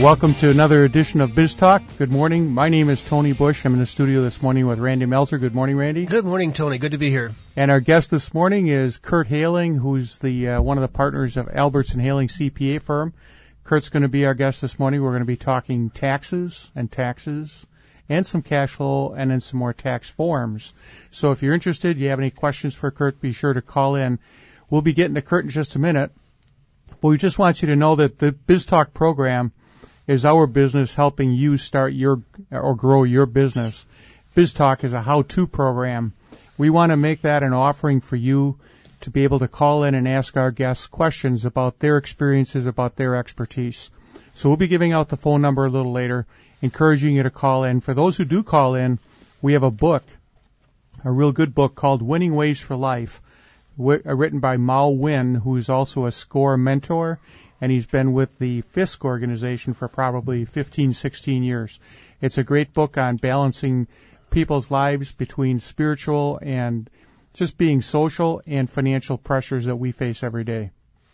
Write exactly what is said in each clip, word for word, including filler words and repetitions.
welcome to another edition of Biz Talk. Good morning. My name is Tony Bush. I'm in the studio this morning with Randy Meltzer. Good morning, Randy. Good morning, Tony. Good to be here. And our guest this morning is Kurt Haling, who's the uh, one of the partners of Albertson Haling C P A firm. Kurt's going to be our guest this morning. We're going to be talking taxes and taxes and some cash flow and then some more tax forms. So if you're interested, you have any questions for Kurt, be sure to call in. We'll be getting to Kurt in just a minute. But we just want you to know that the Biz Talk program is our business helping you start your or grow your business. Biz Talk is a how-to program. We want to make that an offering for you to be able to call in and ask our guests questions about their experiences, about their expertise. So we'll be giving out the phone number a little later, encouraging you to call in. For those who do call in, we have a book, a real good book called Winning Ways for Life, written by Mao Win, who is also a SCORE mentor, and he's been with the Fisk organization for probably fifteen, sixteen years. It's a great book on balancing people's lives between spiritual and just being social and financial pressures that we face every day.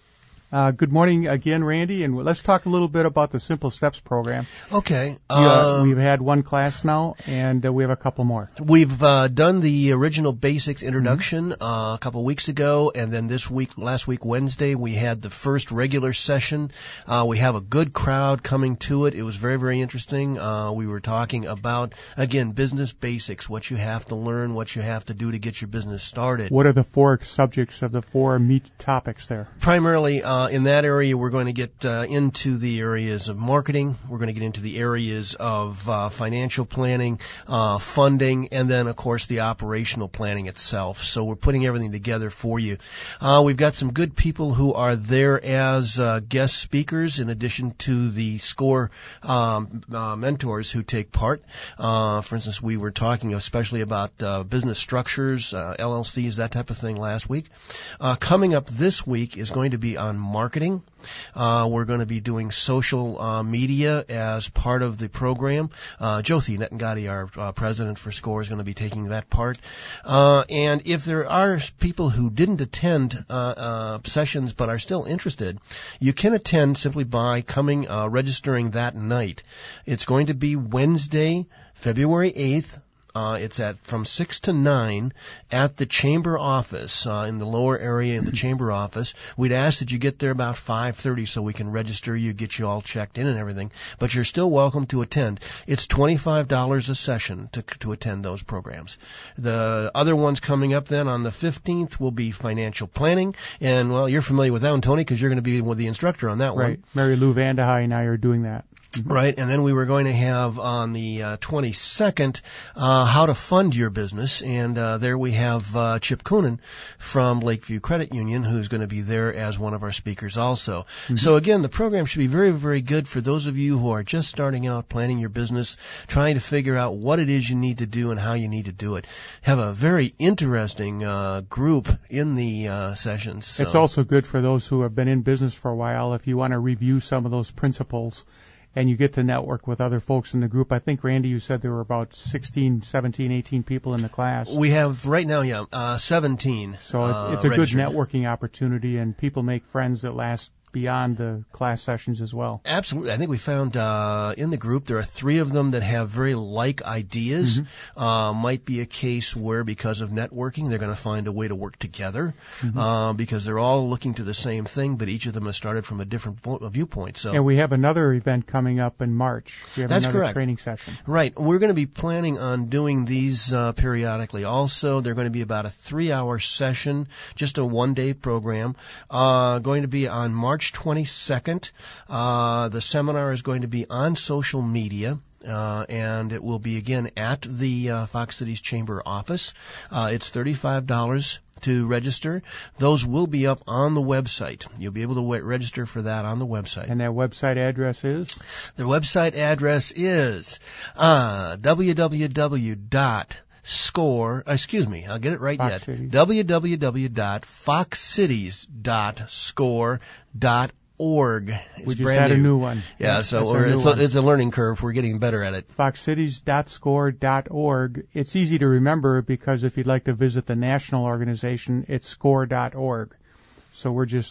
Uh, good morning again, Randy, and let's talk a little bit about the Simple Steps program. Okay. Uh, um, we've had one class now, and uh, we have a couple more. We've uh, done the original basics introduction mm-hmm. uh, a couple of weeks ago, and then this week, last week, Wednesday, we had the first regular session. Uh, we have a good crowd coming to it. It was very, very interesting. Uh, we were talking about, again, business basics, what you have to learn, what you have to do to get your business started. What are the four subjects of the four meat topics there? Primarily, uh, in that area, we're going to get uh, into the areas of marketing. We're going to get into the areas of uh, financial planning, uh, funding, and then, of course, the operational planning itself. So we're putting everything together for you. Uh, we've got some good people who are there as uh, guest speakers in addition to the SCORE um, uh, mentors who take part. Uh, for instance, we were talking especially about uh, business structures, uh, L L Cs, that type of thing last week. Uh, coming up this week is going to be on marketing. Uh, we're going to be doing social uh, media as part of the program. Uh, Jyothi Netangadi, our uh, president for SCORE, is going to be taking that part. Uh, and if there are people who didn't attend uh, uh, sessions but are still interested, you can attend simply by coming, uh, registering that night. It's going to be Wednesday, February eighth. Uh, it's at from six to nine at the chamber office, uh, in the lower area in the chamber office. We'd ask that you get there about five thirty so we can register you, get you all checked in and everything. But you're still welcome to attend. It's twenty-five dollars a session to, to attend those programs. The other ones coming up then on the fifteenth will be financial planning. And, well, you're familiar with that one, Tony, because you're going to be with the instructor on that one. Right. Mary Lou Vandehei and I are doing that. Mm-hmm. Right, and then we were going to have on the uh, twenty-second uh, how to fund your business, and uh, there we have uh, Chip Coonan from Lakeview Credit Union, who's going to be there as one of our speakers also. Mm-hmm. So again, the program should be very, very good for those of you who are just starting out, planning your business, trying to figure out what it is you need to do and how you need to do it. Have a very interesting uh, group in the uh, sessions. So. It's also good for those who have been in business for a while if you want to review some of those principles. And you get to network with other folks in the group. I think, Randy, you said there were about sixteen, seventeen, eighteen people in the class. We have right now, yeah, uh, seventeen. So uh, it's a registered. good networking opportunity, and people make friends that last beyond the class sessions as well. Absolutely. I think we found uh, in the group there are three of them that have very like ideas. Mm-hmm. Uh, might be a case where because of networking they're going to find a way to work together mm-hmm. uh, because they're all looking to the same thing, but each of them has started from a different vo- viewpoint. So, and we have another event coming up in March. We have That's another correct. training session. Right. We're going to be planning on doing these uh, periodically. Also, they're going to be about a three-hour session, just a one-day program, uh, going to be on March twenty-second. Uh, the seminar is going to be on social media. Uh, and it will be, again, at the uh, Fox Cities Chamber office. Uh, it's thirty-five dollars to register. Those will be up on the website. You'll be able to w- register for that on the website. And that website address is? The website address is uh, w w w dot score, excuse me, I'll get it right Fox yet, Cities. w w w dot fox cities dot score dot org. It's we just brand had new. a new one. Yeah, That's, so that's we're, it's, a, one. it's a learning curve. We're getting better at it. fox cities dot score dot org. It's easy to remember because if you'd like to visit the national organization, it's score dot org. So we're just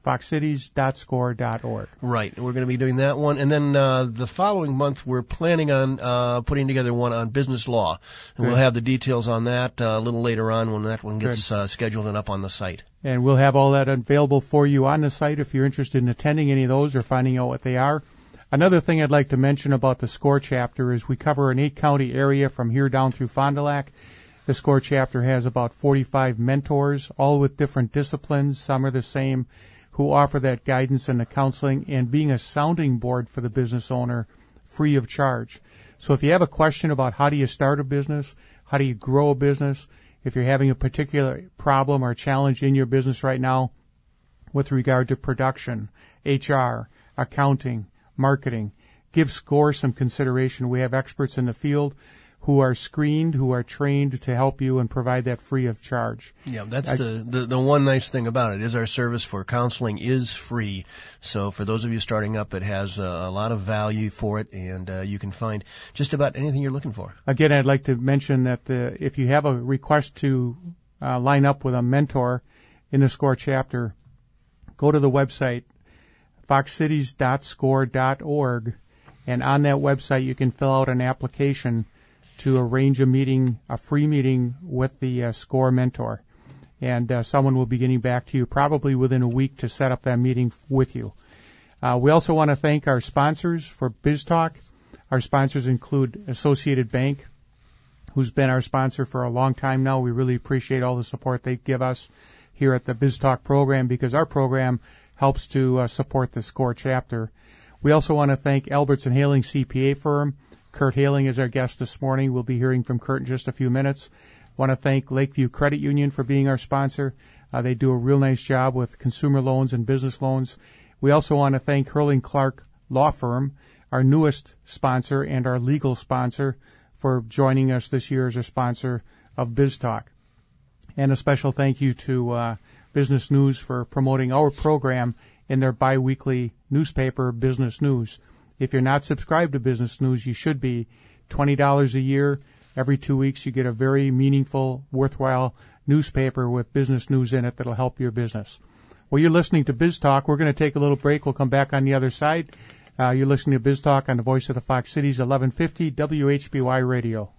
fox cities dot score dot org. Right, and we're going to be doing that one. And then uh, the following month, we're planning on uh, putting together one on business law. And Good. We'll have the details on that uh, a little later on when that one gets uh, scheduled and up on the site. And we'll have all that available for you on the site if you're interested in attending any of those or finding out what they are. Another thing I'd like to mention about the SCORE chapter is we cover an eight-county area from here down through Fond du Lac. The SCORE chapter has about forty-five mentors, all with different disciplines. Some are the same, who offer that guidance and the counseling and being a sounding board for the business owner free of charge. So if you have a question about how do you start a business, how do you grow a business, if you're having a particular problem or challenge in your business right now with regard to production, H R, accounting, marketing, give SCORE some consideration. We have experts in the field who are screened, who are trained to help you and provide that free of charge. Yeah, that's I, the, the the one nice thing about it is our service for counseling is free. So for those of you starting up, it has a, a lot of value for it, and uh, you can find just about anything you're looking for. Again, I'd like to mention that the, if you have a request to uh, line up with a mentor in the SCORE chapter, go to the website, fox cities dot score dot org, and on that website you can fill out an application to arrange a meeting, a free meeting with the uh, SCORE mentor. And uh, someone will be getting back to you probably within a week to set up that meeting with you. Uh, we also want to thank our sponsors for BizTalk. Our sponsors include Associated Bank, who's been our sponsor for a long time now. We really appreciate all the support they give us here at the BizTalk program because our program helps to uh, support the SCORE chapter. We also want to thank Alberts and Haling C P A firm. Kurt Haling is our guest this morning. We'll be hearing from Kurt in just a few minutes. Want to thank Lakeview Credit Union for being our sponsor. Uh, they do a real nice job with consumer loans and business loans. We also want to thank Hurling Clark Law Firm, our newest sponsor and our legal sponsor, for joining us this year as a sponsor of BizTalk. And a special thank you to uh, Business News for promoting our program in their biweekly newspaper, Business News. If you're not subscribed to Business News, you should be. twenty dollars a year. Every two weeks you get a very meaningful, worthwhile newspaper with business news in it that'll help your business. Well, you're listening to BizTalk. We're going to take a little break. We'll come back on the other side. Uh, you're listening to BizTalk on the Voice of the Fox Cities, eleven fifty W H B Y Radio.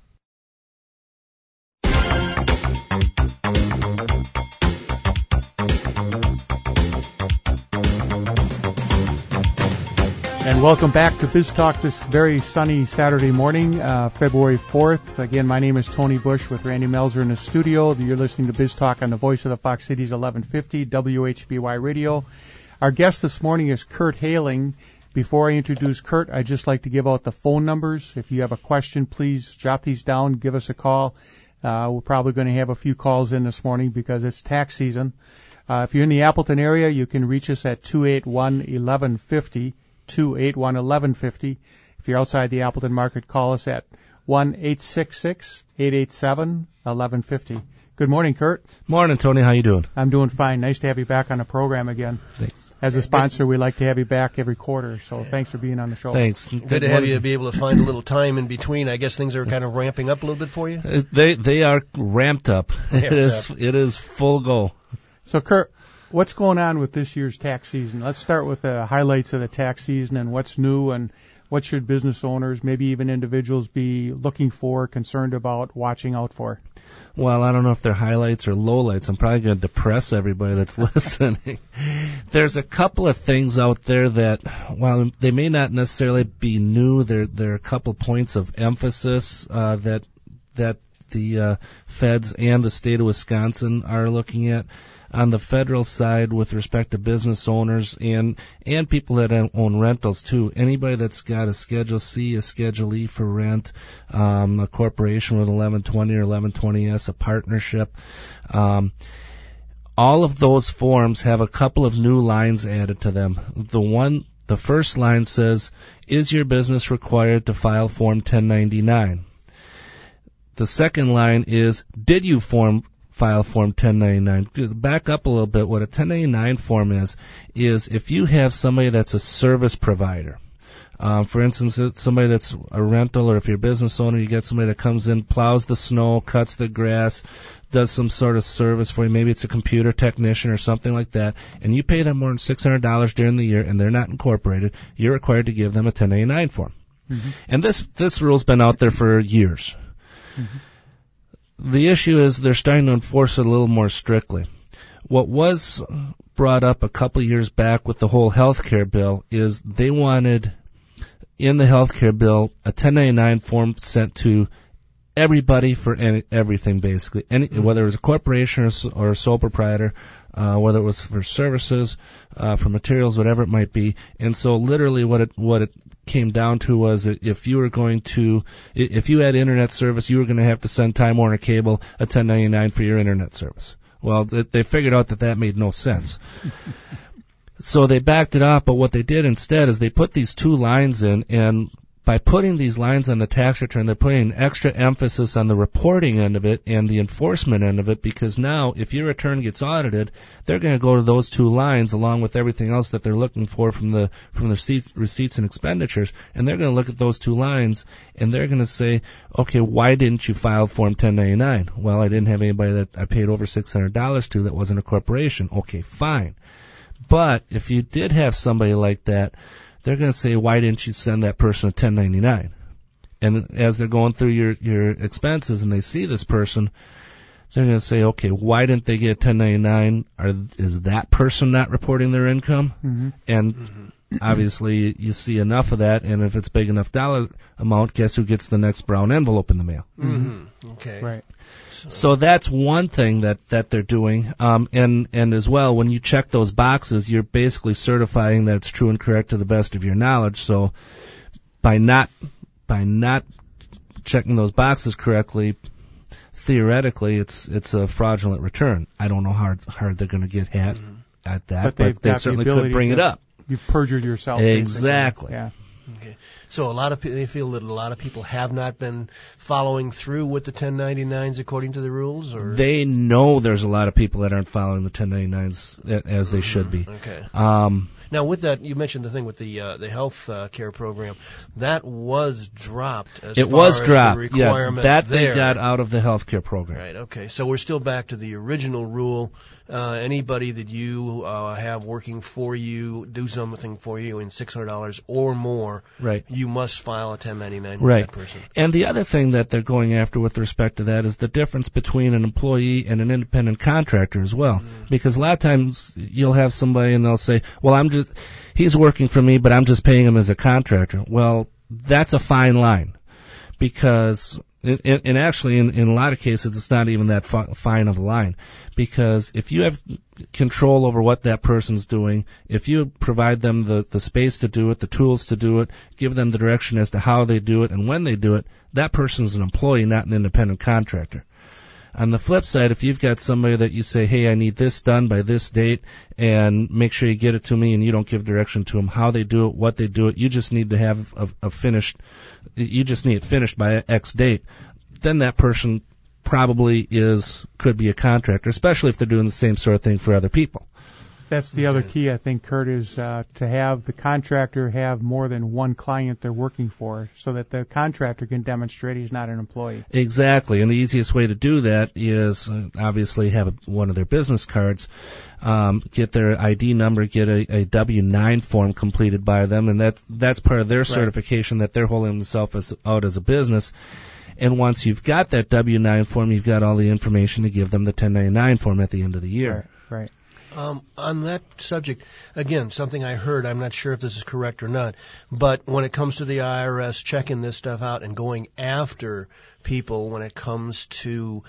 And welcome back to BizTalk this very sunny Saturday morning, uh, February fourth. Again, my name is Tony Bush with Randy Melzer in the studio. You're listening to BizTalk on the Voice of the Fox Cities, eleven fifty W H B Y Radio. Our guest this morning is Kurt Haling. Before I introduce Kurt, I'd just like to give out the phone numbers. If you have a question, please jot these down, give us a call. Uh, we're probably going to have a few calls in this morning because it's tax season. Uh, if you're in the Appleton area, you can reach us at two eight one, eleven fifty. two eight one, eleven fifty. If you're outside the Appleton market, call us at one eight six six, eight eight seven, eleven fifty. Good morning, Kurt. Morning, Tony. How you doing? I'm doing fine. Nice to have you back on the program again. Thanks. As a sponsor, we like to have you back every quarter, so thanks for being on the show. Thanks. Good, Good to have you be able to find a little time in between. I guess things are kind of ramping up a little bit for you? Uh, they they are ramped up. Ramped it is up. It is full go. So, Kurt, what's going on with this year's tax season? Let's start with the highlights of the tax season and what's new and what should business owners, maybe even individuals, be looking for, concerned about, watching out for? Well, I don't know if they're highlights or lowlights. I'm probably going to depress everybody that's listening. There's a couple of things out there that, while they may not necessarily be new, there there are a couple points of emphasis uh, that that the uh, feds and the state of Wisconsin are looking at. On the federal side, with respect to business owners and and people that own rentals too, anybody that's got a Schedule C, a Schedule E for rent, um, a corporation with eleven twenty or eleven twenty S, a partnership, um, all of those forms have a couple of new lines added to them. The one, the first line says, "Is your business required to file Form ten ninety-nine?" The second line is, "Did you form file Form ten ninety-nine?" Back up a little bit. What a ten ninety-nine form is, is if you have somebody that's a service provider, Um, for instance, it's somebody that's a rental, or if you're a business owner, you get somebody that comes in, plows the snow, cuts the grass, does some sort of service for you. Maybe it's a computer technician or something like that, and you pay them more than six hundred dollars during the year, and they're not incorporated. You're required to give them a ten ninety-nine form. Mm-hmm. And this this rule's been out there for years. Mm-hmm. The issue is they're starting to enforce it a little more strictly. What was brought up a couple of years back with the whole health care bill is they wanted, in the health care bill, a ten ninety-nine form sent to everybody for any, everything, basically. Any, mm-hmm. Whether it was a corporation or, or a sole proprietor, uh, whether it was for services, uh, for materials, whatever it might be. And so literally what it, what it came down to was if you were going to, if you had internet service, you were going to have to send Time Warner Cable a ten ninety-nine for your internet service. Well, they figured out that that made no sense. So they backed it up, but what they did instead is they put these two lines in, and by putting these lines on the tax return, they're putting an extra emphasis on the reporting end of it and the enforcement end of it, because now if your return gets audited, they're going to go to those two lines along with everything else that they're looking for from the from the receipts, receipts and expenditures, and they're going to look at those two lines, and they're going to say, okay, why didn't you file Form ten ninety-nine? Well, I didn't have anybody that I paid over six hundred dollars to that wasn't a corporation. Okay, fine. But if you did have somebody like that, they're going to say, why didn't you send that person a ten ninety-nine? And as they're going through your, your expenses and they see this person, they're going to say, okay, why didn't they get a ten ninety-nine? Are, is that person not reporting their income? Mm-hmm. And mm-hmm. obviously you see enough of that, and if it's big enough dollar amount, guess who gets the next brown envelope in the mail? Mm-hmm. Okay. Right. So, so that's one thing that, that they're doing. Um, and, and as well, when you check those boxes, you're basically certifying that it's true and correct to the best of your knowledge. So by not, by not checking those boxes correctly, theoretically, it's, it's a fraudulent return. I don't know how hard, hard they're going to get at, mm-hmm. at that, but, but they certainly the could bring to, it up. You've perjured yourself. Exactly. Yeah. Okay. So a lot of they feel that a lot of people have not been following through with the ten ninety-nines according to the rules, or they know there's a lot of people that aren't following the ten ninety-nines as they should be. Okay. Um, now, with that, you mentioned the thing with the uh, the health uh, care program that was dropped. As it far was as dropped. The requirement yeah, that there. They got out of the health care program. Right. Okay. So we're still back to the original rule. Uh, anybody that you uh, have working for you, do something for you in six hundred dollars or more, right. you must file a ten ninety-nine with right. that person. And the other thing that they're going after with respect to that is the difference between an employee and an independent contractor as well. Mm-hmm. Because a lot of times you'll have somebody and they'll say, well, I'm just, he's working for me, but I'm just paying him as a contractor. Well, that's a fine line. Because, and, and actually in, in a lot of cases it's not even that fi- fine of a line. Because if you have control over what that person's doing, if you provide them the, the space to do it, the tools to do it, give them the direction as to how they do it and when they do it, that person's an employee, not an independent contractor. On the flip side, if you've got somebody that you say, hey, I need this done by this date, and make sure you get it to me, and you don't give direction to them, how they do it, what they do it, you just need to have a, a finished, you just need it finished by X date, then that person probably is, could be a contractor, especially if they're doing the same sort of thing for other people. That's the other key, I think, Kurt, is uh, to have the contractor have more than one client they're working for so that the contractor can demonstrate he's not an employee. Exactly. And the easiest way to do that is uh, obviously have a, one of their business cards, um, get their I D number, get a, a W nine form completed by them, and that's, that's part of their certification right. that they're holding themselves as, out as a business. And once you've got that W nine form, you've got all the information to give them the ten ninety-nine form at the end of the year. Right, right. Um, on that subject, again, something I heard, I'm not sure if this is correct or not, but when it comes to the I R S checking this stuff out and going after people when it comes to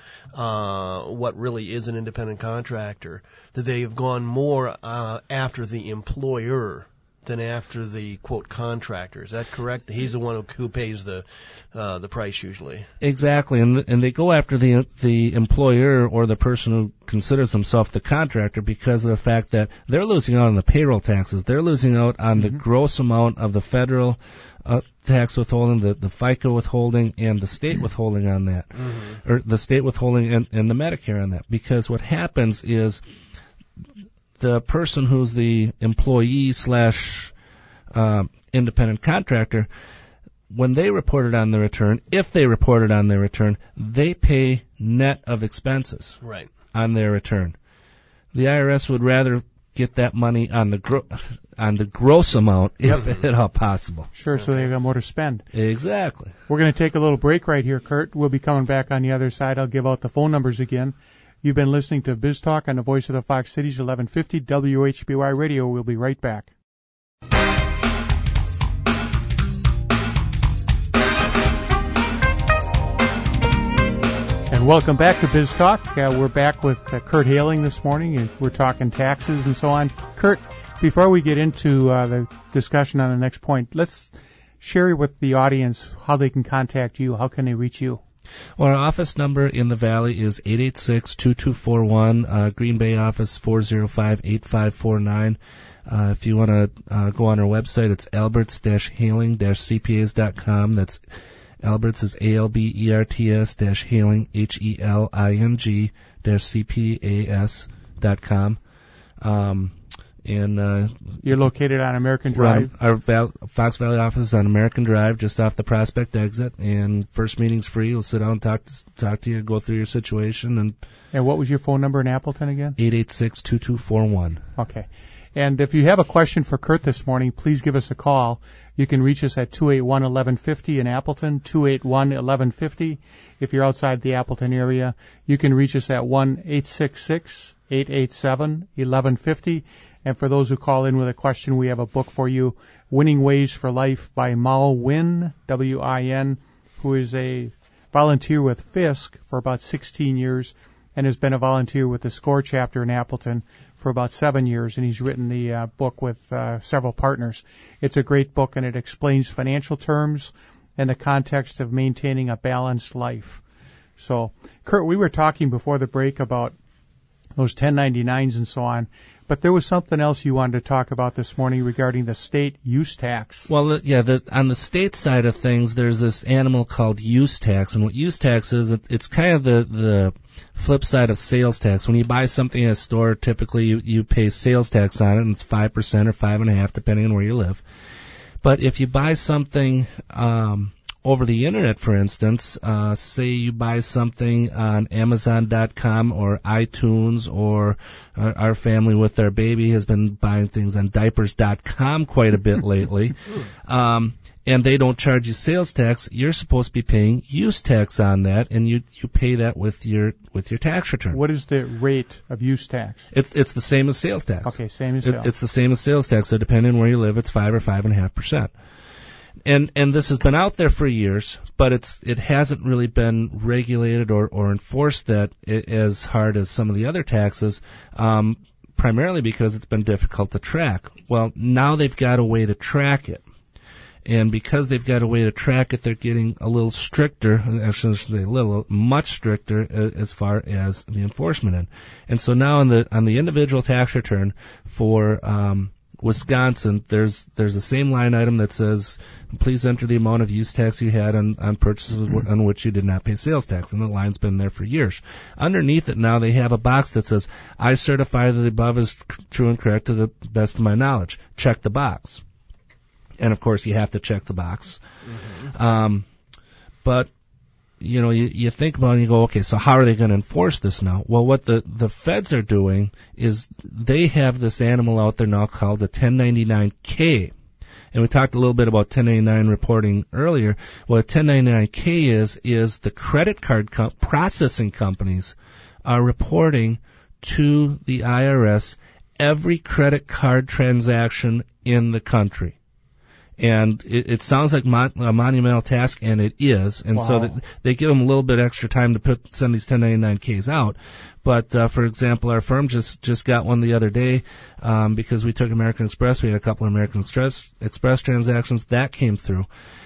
uh, what really is an independent contractor, that they have gone more uh, after the employer than after the, quote, contractor. Is that correct? He's the one who, who pays the uh, the price usually. Exactly, and and they go after the the employer or the person who considers himself the contractor because of the fact that they're losing out on the payroll taxes. They're losing out on mm-hmm. the gross amount of the federal uh, tax withholding, the, the FICA withholding, and the state withholding on that, mm-hmm. or the state withholding and, and the Medicare on that. Because what happens is the person who's the employee slash um, independent contractor, when they reported on their return, if they reported on their return, they pay net of expenses Right. on their return. The I R S would rather get that money on the gro- on the gross amount, if at all possible. Sure, so they've got more to spend. Exactly. We're going to take a little break right here, Kurt. We'll be coming back on the other side. I'll give out the phone numbers again. You've been listening to Biz Talk on the Voice of the Fox Cities, eleven fifty W H B Y Radio. We'll be right back. And welcome back to Biz Talk. Uh, we're back with uh, Kurt Haling this morning, and we're talking taxes and so on. Kurt, before we get into uh, the discussion on the next point, let's share with the audience how they can contact you. How can they reach you? Well, our office number in the Valley is eight eight six, two two four one, uh, Green Bay office four oh five, eight five four nine. Uh, if you want to uh, go on our website, it's alberts dash haling dash c p a s dot com. That's Alberts is A L B E R T S dash Haling, H E L I N G dash C P A S dot com. Um, and, uh, You're located on American Drive? Our Val- Fox Valley office is on American Drive, just off the Prospect exit, and first meeting's free. We'll sit down and talk to, talk to you, go through your situation. And And what was your phone number in Appleton again? eight eight six, two two four one. Okay. And if you have a question for Kurt this morning, please give us a call. You can reach us at two eight one, eleven fifty in Appleton, two eight one, eleven fifty. If you're outside the Appleton area, you can reach us at one eight six six, eight eight seven, eleven fifty. And for those who call in with a question, we have a book for you, Winning Ways for Life by Mal Win, W I N, who is a volunteer with Fisk for about sixteen years and has been a volunteer with the SCORE chapter in Appleton for about seven years, and he's written the uh, book with uh, several partners. It's a great book, and it explains financial terms and the context of maintaining a balanced life. So, Kurt, we were talking before the break about those ten ninety-nines and so on, but there was something else you wanted to talk about this morning regarding the state use tax. Well, the, yeah, the, on the state side of things, there's this animal called use tax, and what use tax is, it, it's kind of the, the flip side of sales tax. When you buy something at a store, typically you, you pay sales tax on it, and it's five percent or five and a half, depending on where you live. But if you buy something um, over the internet, for instance, uh, say you buy something on Amazon dot com or iTunes, or our, our family with their baby has been buying things on diapers dot com quite a bit lately, um, and they don't charge you sales tax, you're supposed to be paying use tax on that, and you you pay that with your with your tax return. What is the rate of use tax? It's it's the same as sales tax. Okay, same as It, sales. it's the same as sales tax. So depending on where you live, it's five or five and a half percent. And and this has been out there for years, but it's it hasn't really been regulated or, or enforced that it, as hard as some of the other taxes, um, primarily because it's been difficult to track. Well, now they've got a way to track it. And because they've got a way to track it, they're getting a little stricter, actually a little, much stricter as far as the enforcement end. And so now on the on the individual tax return for um, Wisconsin, there's there's the same line item that says, please enter the amount of use tax you had on, on purchases mm-hmm. on which you did not pay sales tax. And the line's been there for years. Underneath it now they have a box that says, I certify that the above is true and correct to the best of my knowledge. Check the box. And, of course, you have to check the box. Mm-hmm. Um, but, you know, you, you think about it and you go, okay, so how are they going to enforce this now? Well, what the, the feds are doing is they have this animal out there now called the ten ninety-nine K. And we talked a little bit about ten ninety-nine reporting earlier. What ten ninety-nine K is, is the credit card com- processing companies are reporting to the I R S every credit card transaction in the country. And it, it sounds like mon- a monumental task, and it is. And wow. so that they give them a little bit extra time to put send these ten ninety-nine Ks out. But uh, for example, our firm just just got one the other day um, because we took American Express. We had a couple of American Express Express transactions that came through.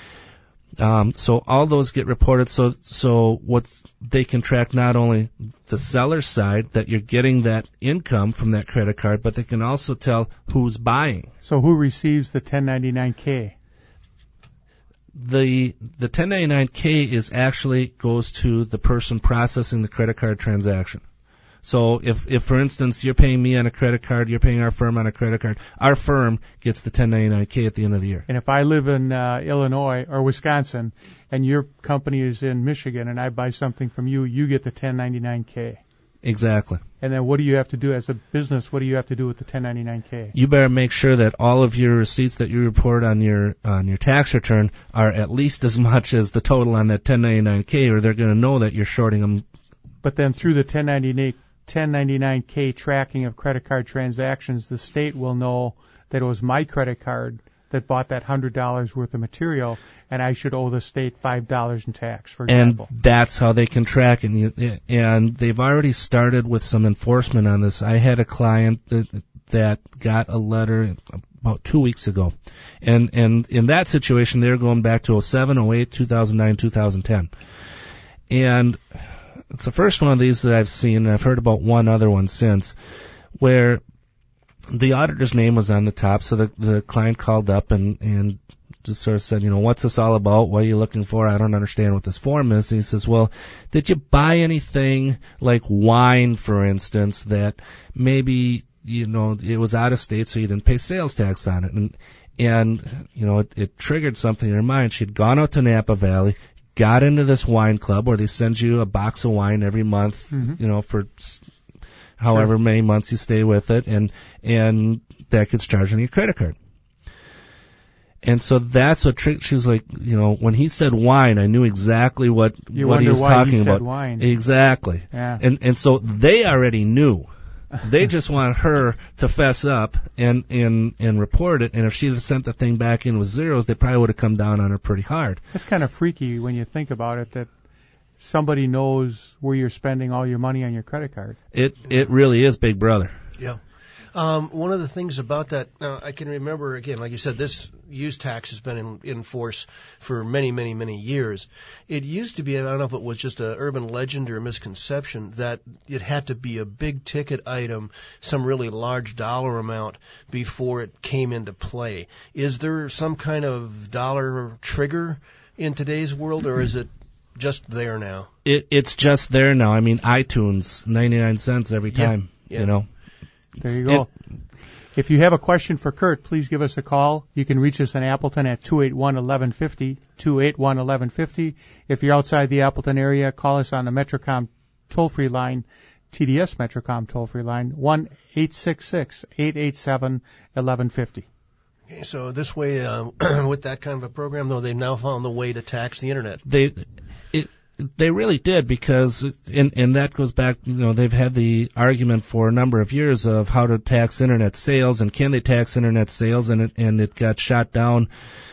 Um, so all those get reported. So so what's they can track not only the seller's side that you're getting that income from that credit card, but they can also tell who's buying. So who receives the ten ninety-nine K? The the ten ninety-nine K is actually goes to the person processing the credit card transaction. So if, if, for instance, you're paying me on a credit card, you're paying our firm on a credit card, our firm gets the ten ninety-nine K at the end of the year. And if I live in uh, Illinois or Wisconsin and your company is in Michigan and I buy something from you, you get the ten ninety-nine K. Exactly. And then what do you have to do as a business? What do you have to do with the ten ninety-nine K? You better make sure that all of your receipts that you report on your on your tax return are at least as much as the total on that ten ninety-nine K, or they're going to know that you're shorting them. But then through the ten ninety-nine K tracking of credit card transactions, the state will know that it was my credit card that bought that one hundred dollars worth of material, and I should owe the state five dollars in tax, for example. And that's how they can track it. And they've already started with some enforcement on this. I had a client that, that got a letter about two weeks ago. And, and in that situation, they're going back to oh seven, oh eight, two thousand nine, two thousand ten. And it's the first one of these that I've seen, and I've heard about one other one since, where the auditor's name was on the top, so the the client called up and and just sort of said, you know, what's this all about? What are you looking for? I don't understand what this form is. And he says, well, did you buy anything like wine, for instance, that maybe, you know, it was out of state, so you didn't pay sales tax on it? And and you know, it, it triggered something in her mind. She'd gone out to Napa Valley, got into this wine club where they send you a box of wine every month, mm-hmm. you know, for however sure. many months you stay with it, and and that gets charged on your credit card. And so that's what tricked. She was like, you know, when he said wine, I knew exactly what you what he was why talking he about. Said wine. Exactly. Yeah. And and so they already knew. They just want her to fess up and and and report it. And if she'd have sent the thing back in with zeros, they probably would have come down on her pretty hard. That's kind of freaky when you think about it, that somebody knows where you're spending all your money on your credit card. It it really is Big Brother. Yeah. Um, one of the things about that, uh, I can remember, again, like you said, this use tax has been in, in force for many, many, many years. It used to be, I don't know if it was just an urban legend or a misconception, that it had to be a big ticket item, some really large dollar amount, before it came into play. Is there some kind of dollar trigger in today's world, or is it just there now? It, it's just there now. I mean, iTunes, ninety-nine cents every time, yeah. Yeah. you know. There you go. It, if you have a question for Kurt, please give us a call. You can reach us in Appleton at two eight one, eleven fifty, two eight one, eleven fifty. If you're outside the Appleton area, call us on the Metrocom toll-free line, T D S Metrocom toll-free line, one eight six six, eight eight seven, eleven fifty. Okay, so this way, uh, with that kind of a program, though, they've now found the way to tax the Internet. They it, they really did, because, and, and that goes back, you know, they've had the argument for a number of years of how to tax Internet sales, and can they tax Internet sales, and it, and it got shot down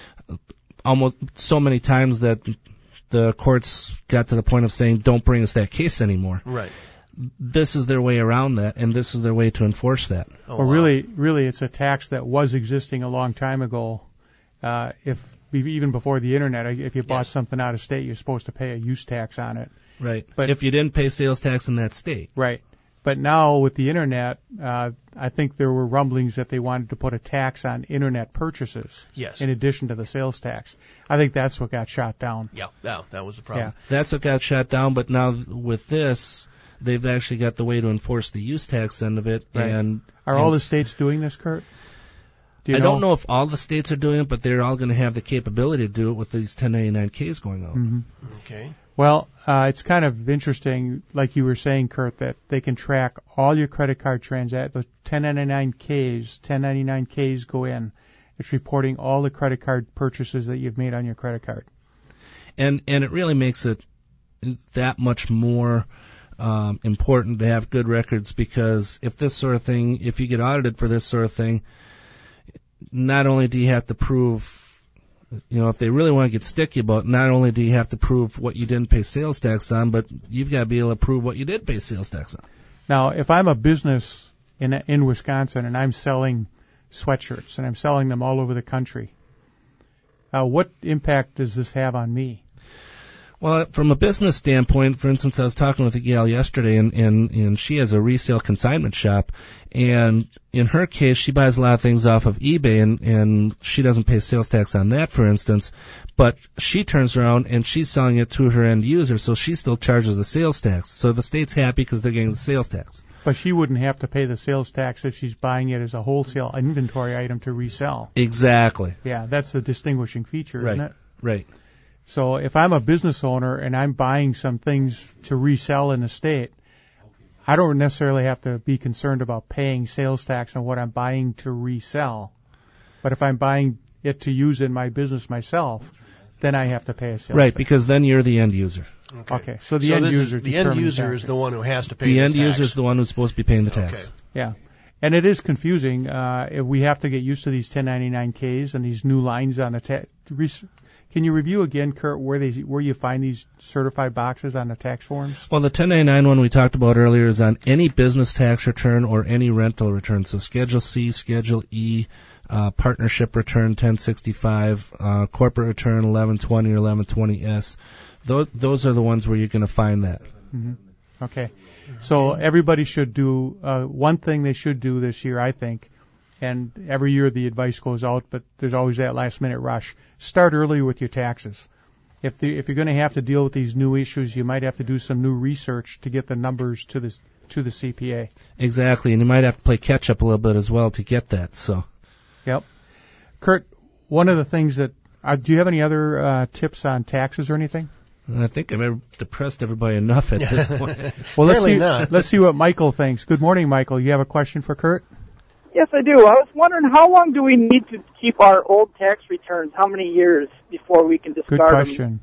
almost so many times that the courts got to the point of saying, don't bring us that case anymore. Right. This is their way around that, and this is their way to enforce that. Oh, well, wow. really, really, it's a tax that was existing a long time ago. Uh, if even before the Internet, if you bought yes. something out of state, you're supposed to pay a use tax on it. Right. But if you didn't pay sales tax in that state. Right. But now with the Internet, uh, I think there were rumblings that they wanted to put a tax on Internet purchases. Yes. In addition to the sales tax. I think that's what got shot down. Yeah, yeah, that was the problem. Yeah. That's what got shot down, but now with this, they've actually got the way to enforce the use tax end of it. Right. And Are and all the states doing this, Kurt? Do you I know? don't know if all the states are doing it, but they're all going to have the capability to do it with these ten ninety-nine Ks going out. Mm-hmm. Okay. Well, uh, it's kind of interesting, like you were saying, Kurt, that they can track all your credit card transactions. ten ninety-nine Ks, ten ninety-nine Ks go in. It's reporting all the credit card purchases that you've made on your credit card. And and it really makes it that much more um, important to have good records, because if this sort of thing, if you get audited for this sort of thing, not only do you have to prove, you know, if they really want to get sticky about it, not only do you have to prove what you didn't pay sales tax on, but you've got to be able to prove what you did pay sales tax on. Now, if I'm a business in in Wisconsin and I'm selling sweatshirts and I'm selling them all over the country, uh, what impact does this have on me? Well, from a business standpoint, for instance, I was talking with a gal yesterday, and, and, and she has a resale consignment shop, and in her case, she buys a lot of things off of eBay, and, and she doesn't pay sales tax on that, for instance, but she turns around and she's selling it to her end user, so she still charges the sales tax. So the state's happy because they're getting the sales tax. But she wouldn't have to pay the sales tax if she's buying it as a wholesale inventory item to resell. Exactly. Yeah, that's the distinguishing feature, Right. isn't it? Right. So if I'm a business owner and I'm buying some things to resell in the state, I don't necessarily have to be concerned about paying sales tax on what I'm buying to resell. But if I'm buying it to use in my business myself, then I have to pay a sales Right, tax. because then you're the end user. Okay. Okay, so the so end this user is, the end determines user that. is the one who has to pay The the end tax. user is the one who's supposed to be paying the tax. Okay. Yeah. And it is confusing. Uh, if we have to get used to these ten ninety-nine Ks and these new lines on the tax. Can you review again, Kurt, where they where you find these certified boxes on the tax forms? Well, the ten ninety-nine one we talked about earlier is on any business tax return or any rental return. So Schedule C, Schedule E, uh, partnership return ten sixty-five, uh, corporate return eleven twenty or eleven twenty S. Those those are the ones where you're going to find that. Mm-hmm. Okay. So everybody should do uh, one thing they should do this year, I think. And every year the advice goes out, but there's always that last minute rush. Start early with your taxes. If the, if you're going to have to deal with these new issues, you might have to do some new research to get the numbers to the to the C P A. Exactly, and you might have to play catch up a little bit as well to get that. So. Yep. Kurt, one of the things that uh, do you have any other uh, tips on taxes or anything? I think I've depressed everybody enough at this point. Well, let's Apparently see. not. Let's see what Michael thinks. Good morning, Michael. You have a question for Kurt? Yes, I do. I was wondering, how long do we need to keep our old tax returns? How many years before we can discard Good them? question.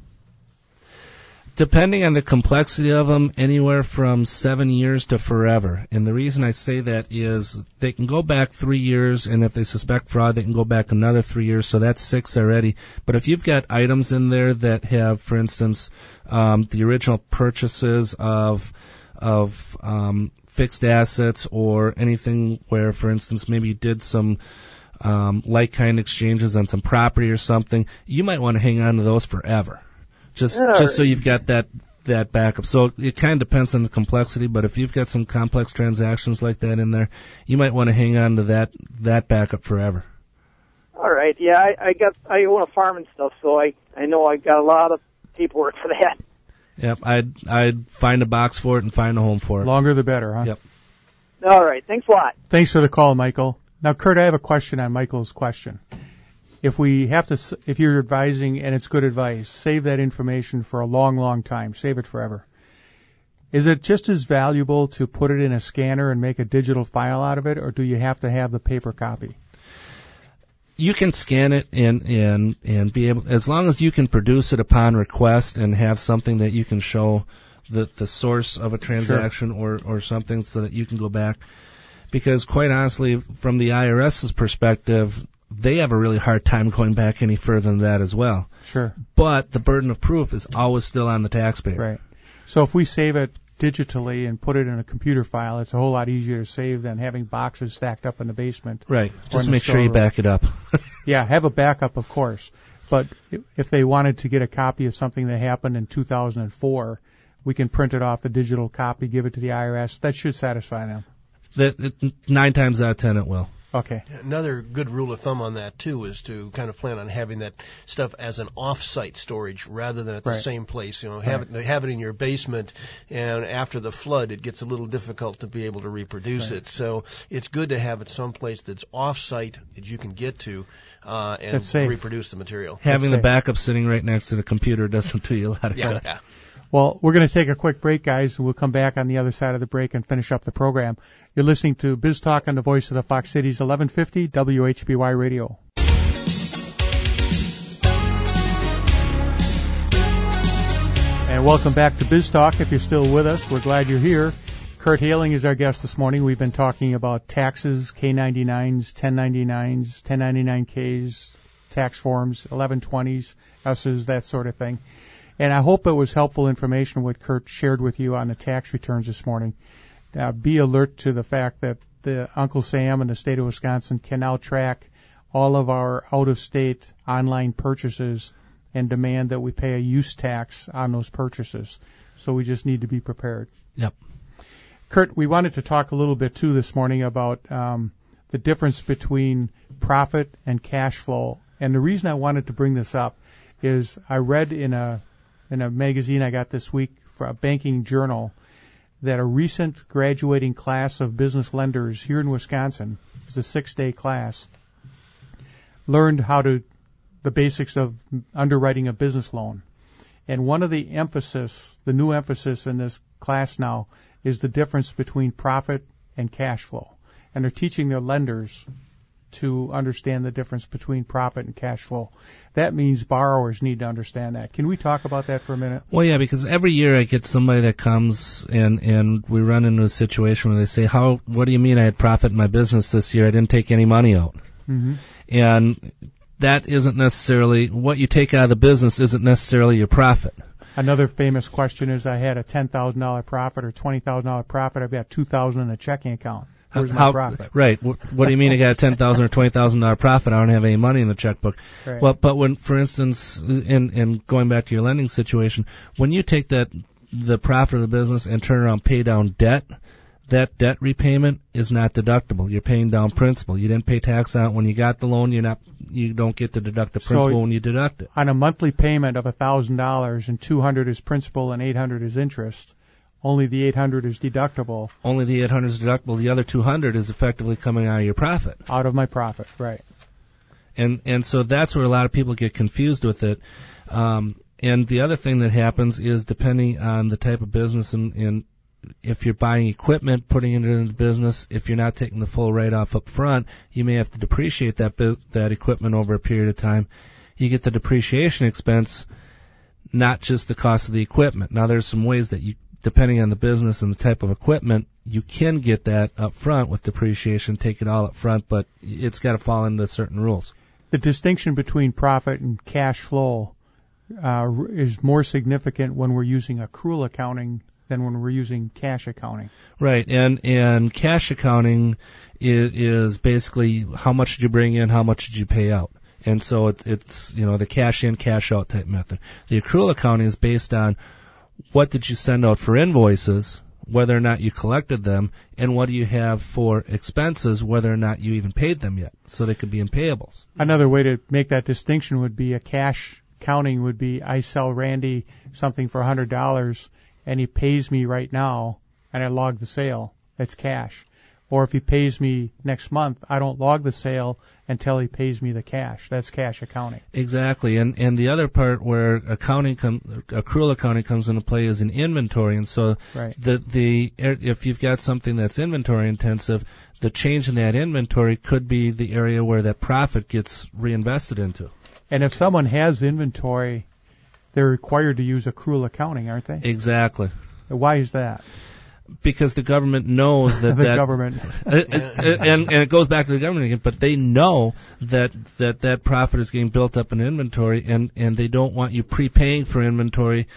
Depending on the complexity of them, anywhere from seven years to forever. And the reason I say that is they can go back three years, and if they suspect fraud, they can go back another three years, so that's six already. But if you've got items in there that have, for instance, um, the original purchases of of um, fixed assets or anything where, for instance, maybe you did some um, like-kind exchanges on some property or something, you might want to hang on to those forever. Just Yeah. just so you've got that that backup. So it kind of depends on the complexity, but if you've got some complex transactions like that in there, you might want to hang on to that that backup forever. All right. Yeah, I, I got I own a farm and stuff, so I I know I got a lot of paperwork for that. Yep, I'd I'd find a box for it and find a home for it. Longer the better, huh? Yep. All right. Thanks a lot. Thanks for the call, Michael. Now, Kurt, I have a question on Michael's question. If we have to, s- if you're advising and it's good advice, save that information for a long, long time. Save it forever. Is it just as valuable to put it in a scanner and make a digital file out of it, or do you have to have the paper copy? You can scan it and, and, and be able, as long as you can produce it upon request and have something that you can show the, the source of a transaction or, or something so that you can go back. Because quite honestly, from the IRS's perspective, they have a really hard time going back any further than that as well. Sure. But the burden of proof is always still on the taxpayer. Right. So if we save it digitally and put it in a computer file, it's a whole lot easier to save than having boxes stacked up in the basement. Right. in Just the make sure you storeroom. back it up. Yeah, have a backup, of course. But if they wanted to get a copy of something that happened in two thousand four, we can print it off the digital copy, give it to the I R S. That should satisfy them. That, it, nine times out of ten it will. Okay. Another good rule of thumb on that, too, is to kind of plan on having that stuff as an off-site storage rather than at the Right. same place. You know, have Right. it have it in your basement, and after the flood, it gets a little difficult to be able to reproduce Right. it. So it's good to have it someplace that's off-site that you can get to uh, and That's safe. reproduce the material. Having the safe. backup sitting right next to the computer doesn't do you a lot of Yeah, good. yeah. Well, we're going to take a quick break, guys, and we'll come back on the other side of the break and finish up the program. You're listening to Biz Talk on the voice of the Fox Cities, eleven fifty W H B Y Radio. And welcome back to Biz Talk. If you're still with us, we're glad you're here. Kurt Haling is our guest this morning. We've been talking about taxes, K ninety-nines, ten ninety-nines, ten ninety-nine Ks, tax forms, eleven twenties, S's, that sort of thing. And I hope it was helpful information what Kurt shared with you on the tax returns this morning. Uh, be alert to the fact that the Uncle Sam and the state of Wisconsin can now track all of our out-of-state online purchases and demand that we pay a use tax on those purchases. So we just need to be prepared. Yep. Kurt, we wanted to talk a little bit too this morning about um, the difference between profit and cash flow. And the reason I wanted to bring this up is I read in a in a magazine I got this week for a banking journal that a recent graduating class of business lenders here in Wisconsin, it's a six-day class, learned how to the basics of underwriting a business loan. And one of the emphasis, the new emphasis in this class now, is the difference between profit and cash flow. And they're teaching their lenders to understand the difference between profit and cash flow. That means borrowers need to understand that. Can we talk about that for a minute? Well, yeah, because every year I get somebody that comes and, and we run into a situation where they say, "How? What do you mean I had profit in my business this year? I didn't take any money out." Mm-hmm. And that isn't necessarily, what you take out of the business isn't necessarily your profit. Another famous question is, I had a ten thousand dollars profit or twenty thousand dollars profit. I've got two thousand dollars in a checking account. Where's my How, profit? Right. What, what do you mean I got a ten thousand dollars or twenty thousand dollars profit? I don't have any money in the checkbook. Right. Well, but when, for instance, in, in going back to your lending situation, when you take that, the profit of the business and turn around and pay down debt, that debt repayment is not deductible. You're paying down principal. You didn't pay tax on it when you got the loan. You're not, you don't get to deduct the principal So when you deduct it. On a monthly payment of one thousand dollars and two hundred dollars is principal and eight hundred dollars is interest, only the eight hundred dollars is deductible. Only the eight hundred dollars is deductible. The other two hundred dollars is effectively coming out of your profit. Out of my profit, right. And and so that's where a lot of people get confused with it. Um, and the other thing that happens is, depending on the type of business and, and if you're buying equipment, putting it into the business, if you're not taking the full write-off up front, you may have to depreciate that bu- that equipment over a period of time. You get the depreciation expense, not just the cost of the equipment. Now, there's some ways that you, depending on the business and the type of equipment, you can get that up front with depreciation, take it all up front, but it's got to fall into certain rules. The distinction between profit and cash flow uh, is more significant when we're using accrual accounting than when we're using cash accounting. Right, and and cash accounting is, is basically how much did you bring in, how much did you pay out. And so it, it's, you know, the cash in, cash out type method. The accrual accounting is based on what did you send out for invoices, whether or not you collected them, and what do you have for expenses, whether or not you even paid them yet. So they could be in payables. Another way to make that distinction would be a cash accounting would be, I sell Randy something for one hundred dollars, and he pays me right now, and I log the sale. That's cash. Or if he pays me next month, I don't log the sale until he pays me the cash. That's cash accounting. Exactly. And and the other part where accounting com- accrual accounting comes into play is in inventory. And so right. the the if you've got something that's inventory intensive, the change in that inventory could be the area where that profit gets reinvested into. And if someone has inventory, they're required to use accrual accounting, aren't they? Exactly. Why is that? Because the government knows that the that, government, and and it goes back to the government again. But they know that that that profit is getting built up in inventory, and and they don't want you prepaying for inventory,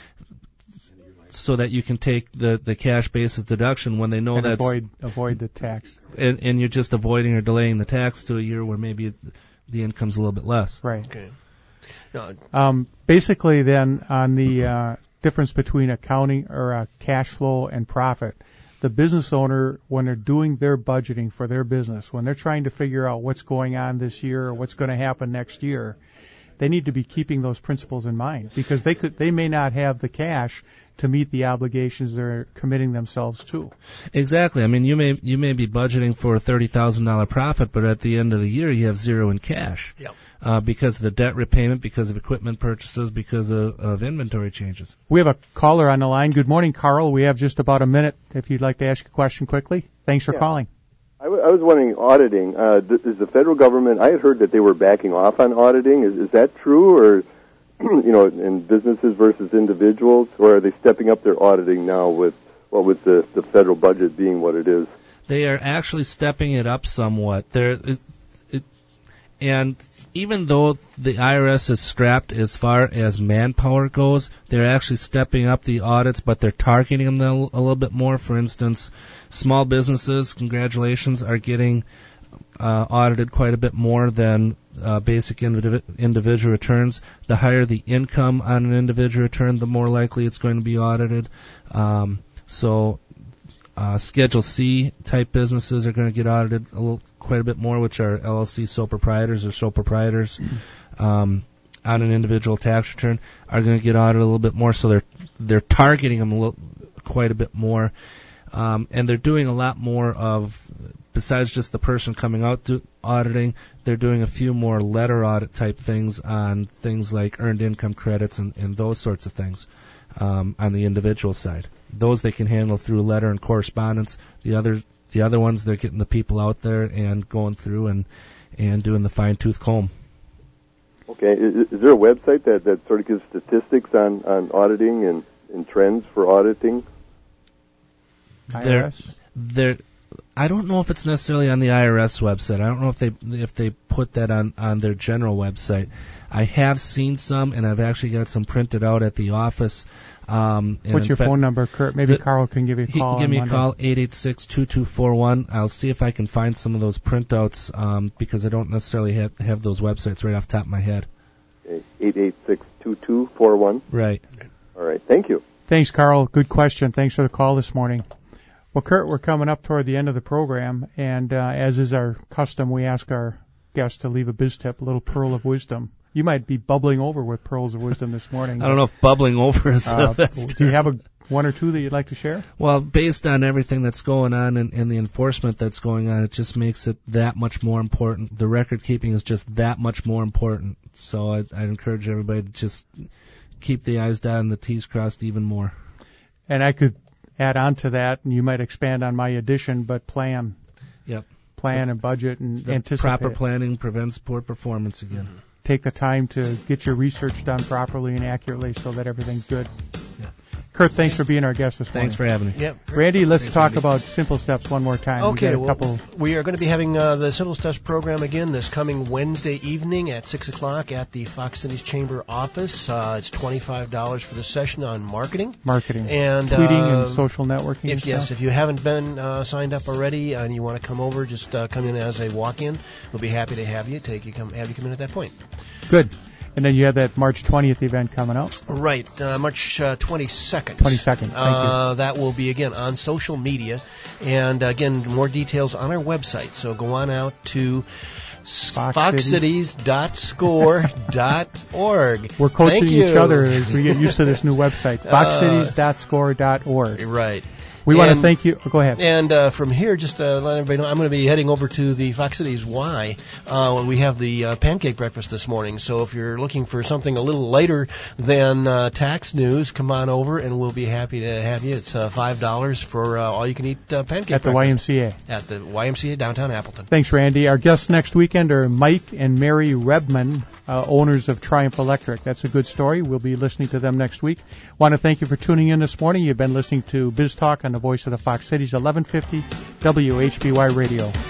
so that you can take the the cash basis deduction when they know and that's avoid avoid the tax. And and you're just avoiding or delaying the tax to a year where maybe the income's a little bit less. Right. Okay. No, Um, basically, then, on the uh, difference between accounting or uh, cash flow and profit, the business owner, when they're doing their budgeting for their business, when they're trying to figure out what's going on this year or what's going to happen next year, they need to be keeping those principles in mind, because they could they may not have the cash to meet the obligations they're committing themselves to. Exactly. I mean, you may you may be budgeting for a thirty thousand dollar profit, but at the end of the year you have zero in cash. Yep. Uh, because of the debt repayment, because of equipment purchases, because of, of inventory changes. We have a caller on the line. Good morning, Carl. We have just about a minute if you'd like to ask a question quickly. Thanks for yeah. calling. I, w- I was wondering, auditing, uh, th- is the federal government, I had heard that they were backing off on auditing. Is, is that true, or, you know, in businesses versus individuals, or are they stepping up their auditing now with, well, with the, the federal budget being what it is? They are actually stepping it up somewhat. They're, it, it, and even though the I R S is strapped as far as manpower goes, they're actually stepping up the audits, but they're targeting them a little bit more. For instance, small businesses, congratulations, are getting uh, audited quite a bit more than uh, basic indiv- individual returns. The higher the income on an individual return, the more likely it's going to be audited. Um, so uh, Schedule C type businesses are going to get audited a little, quite a bit more, which are L L C sole proprietors or sole proprietors mm-hmm. um, on an individual tax return are going to get audited a little bit more. So they're they're targeting them a little, quite a bit more, um, and they're doing a lot more of. Besides just the person coming out to auditing, they're doing a few more letter audit type things on things like earned income credits and, and those sorts of things um, on the individual side. Those they can handle through letter and correspondence. The other the other ones, they're getting the people out there and going through and, and doing the fine-tooth comb. Okay. Is, is there a website that, that sort of gives statistics on, on auditing and, and trends for auditing? I R S? There, I don't know if it's necessarily on the I R S website. I don't know if they if they put that on, on their general website. I have seen some, and I've actually got some printed out at the office. Um, What's your fact, phone number, Kurt? Maybe the, Carl can give you a he call. He can give me Monday. a call, eight eight six, two two four one. I'll see if I can find some of those printouts um, because I don't necessarily have, have those websites right off the top of my head. Okay. eight eight six, two two four one. Right. All right. Thank you. Thanks, Carl. Good question. Thanks for the call this morning. Well, Kurt, we're coming up toward the end of the program, and uh, as is our custom, we ask our guests to leave a biz tip, a little pearl of wisdom. You might be bubbling over with pearls of wisdom this morning. I don't know if bubbling over is uh, the best. Do you have a one or two that you'd like to share? Well, based on everything that's going on and, and the enforcement that's going on, it just makes it that much more important. The record keeping is just that much more important. So I'd, I'd encourage everybody to just keep the I's dotted and the T's crossed even more. And I could add on to that, and you might expand on my addition, but plan. Yep. Plan the, and budget and the anticipate. Proper planning prevents poor performance again. Mm-hmm. Take the time to get your research done properly and accurately so that everything's good. Yeah. Kurt, thanks for being our guest this morning. Thanks for having me. Yep. Randy, let's Thanks, talk Randy. about Simple Steps one more time. Okay, we, got a couple... well, we are going to be having uh, the Simple Steps program again this coming Wednesday evening at six o'clock at the Fox Cities Chamber office. Uh, it's twenty-five dollars for the session on marketing. Marketing. And tweeting uh, and social networking. If and Yes, stuff. if you haven't been uh, signed up already and you want to come over, just uh, come in as a walk-in. We'll be happy to have you, take you come, have you come in at that point. Good. And then you have that March twentieth event coming up. Right, uh, March uh, twenty-second. twenty-second, thank uh, you. That will be, again, on social media. And, again, more details on our website. So go on out to Fox fox cities dot score dot org. We're coaching Thank you. each other as we get used to this new website, fox cities dot score dot org. Right. We want to And- thank you. Oh, go ahead. And uh, from here, just uh, let everybody know, I'm going to be heading over to the Fox Cities Y. Uh, we have the uh, pancake breakfast this morning. So if you're looking for something a little lighter than uh, tax news, come on over, and we'll be happy to have you. It's uh, five dollars for uh, all-you-can-eat uh, pancake At the breakfast. Y M C A. At the Y M C A downtown Appleton. Thanks, Randy. Our guests next weekend are Mike and Mary Rebman, uh, owners of Triumph Electric. That's a good story. We'll be listening to them next week. Want to thank you for tuning in this morning. You've been listening to Biz Talk on the Voice of the Fox Cities, eleven fifty W H B Y Radio.